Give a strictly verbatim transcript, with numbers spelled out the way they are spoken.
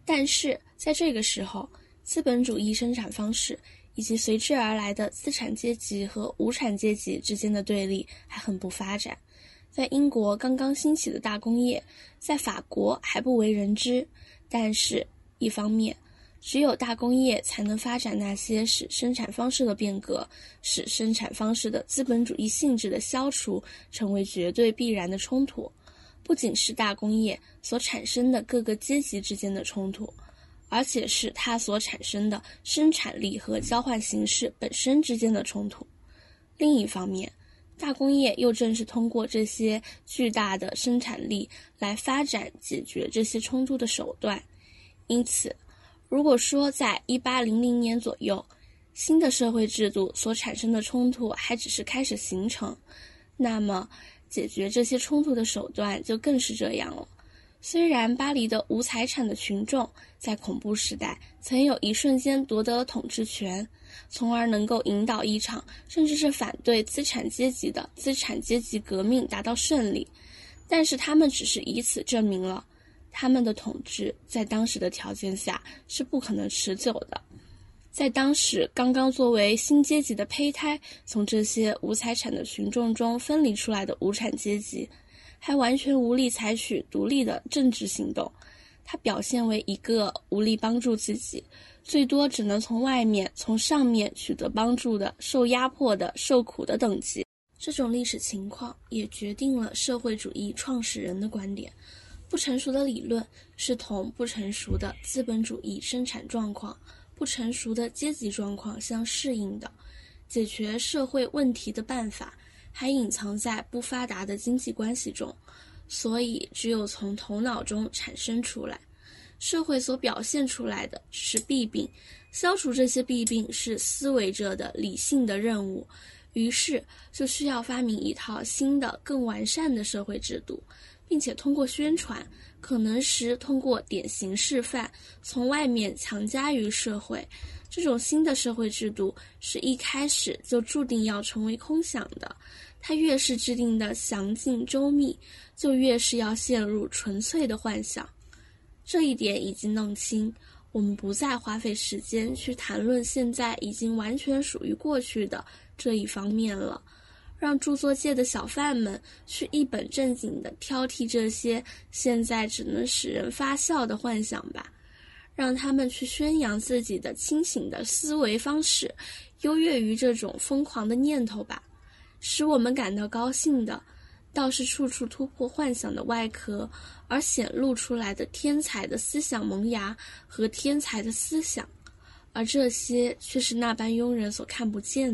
但是在这个时候，资本主义生产方式以及随之而来的资产阶级和无产阶级之间的对立还很不发展。在英国刚刚兴起的大工业，在法国还不为人知，但是一方面，只有大工业才能发展那些使生产方式的变革，使生产方式的资本主义性质的消除成为绝对必然的冲突。不仅是大工业所产生的各个阶级之间的冲突，而且是它所产生的生产力和交换形式本身之间的冲突。另一方面，大工业又正是通过这些巨大的生产力来发展解决这些冲突的手段。因此，如果说在一八零零年左右，新的社会制度所产生的冲突还只是开始形成，那么解决这些冲突的手段就更是这样了。虽然巴黎的无财产的群众在恐怖时代曾有一瞬间夺得了统治权，从而能够引导一场甚至是反对资产阶级的资产阶级革命达到胜利，但是他们只是以此证明了他们的统治在当时的条件下是不可能持久的。在当时刚刚作为新阶级的胚胎从这些无财产的群众中分离出来的无产阶级，还完全无力采取独立的政治行动，它表现为一个无力帮助自己，最多只能从外面从上面取得帮助的受压迫的受苦的等级。这种历史情况也决定了社会主义创始人的观点，不成熟的理论是同不成熟的资本主义生产状况、不成熟的阶级状况相适应的，解决社会问题的办法还隐藏在不发达的经济关系中，所以只有从头脑中产生出来。社会所表现出来的只是弊病，消除这些弊病是思维者的理性的任务，于是就需要发明一套新的更完善的社会制度，并且通过宣传，可能时通过典型示范，从外面强加于社会。这种新的社会制度是一开始就注定要成为空想的，它越是制定的详尽周密，就越是要陷入纯粹的幻想。这一点已经弄清，我们不再花费时间去谈论现在已经完全属于过去的这一方面了，让著作界的小贩们去一本正经地挑剔这些现在只能使人发笑的幻想吧，让他们去宣扬自己的清醒的思维方式优越于这种疯狂的念头吧。使我们感到高兴的倒是处处突破幻想的外壳而显露出来的天才的思想萌芽和天才的思想，而这些却是那般庸人所看不见的。